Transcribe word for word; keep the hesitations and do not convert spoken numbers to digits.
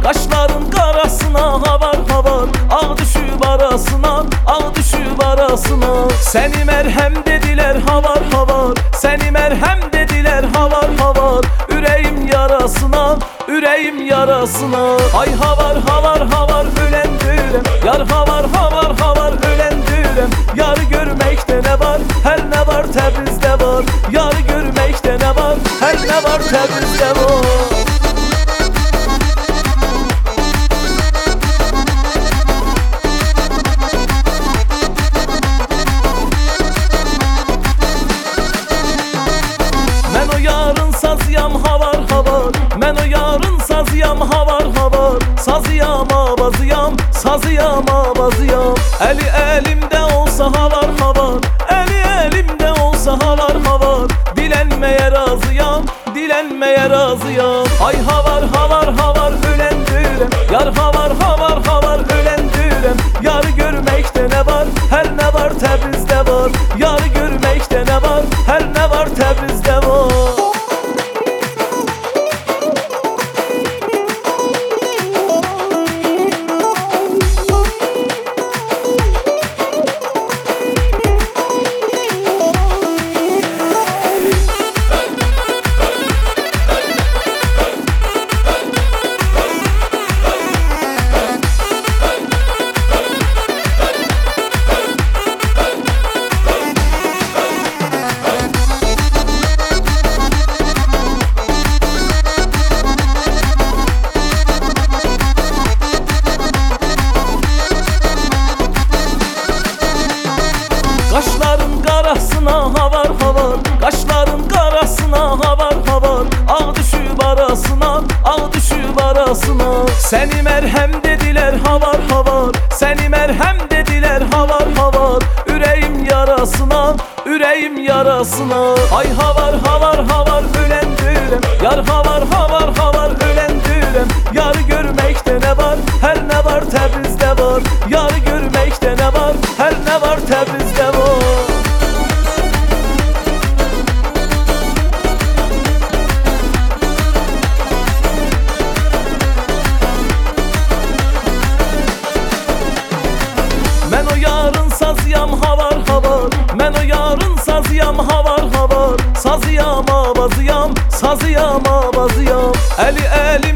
Qaşların qarasına havar havar, ağ düşüb arasına, ağ düşüb arasına. Səni mərhəm dedilər havar havar, səni mərhəm dedilər havar havar. Ürəyim yarasına, ürəyim yarasına. Ay havar havar havar ölen dürəm, yar havar havar havar ölen dürəm. Yarı görməkdə nə var, hər nə var Təbrizdə var. Yarı görməkdə nə var, hər nə var Təbrizdə var. Mən o yarın sazıyam havar havar, mən o yarın sazıyam havar havar. Sazıyam avazıyam, sazıyam avazıyam. Əli əlimdə olsa havar havar, əli əlimdə olsa havar havar. Dilənməyə razıyam, dilənməyə razıyam. Ay havar havar havar ölen dürəm, yar havar havar havar ölen dürəm. Yarı görməkdə nə var, hər nə var Təbrizdə var. Yarı görməkdə nə var, hər nə var Təbrizdə var. Qaşların qarasına havar havar, qaşların qarasına havar havar. Ağ düşüb arasına, ağ düşüb arasına. Səni mərhəm dedilər havar havar, səni mərhəm dedilər havar havar. Ürəyim yarasına, ürəyim yarasına. Ay havar havar havar ölen dürəm, yar havar havar havar ölen dürəm. Yarı görməkdə nə var, hər nə var Təbrizdə var. Yarı görməkdə nə var, hər nə var Təbrizdə var. Mən o yarın sazıyam havar havar, mən o yarın sazıyam havar havar. Sazıyam avazıyam, sazıyam avazıyam. Əli əli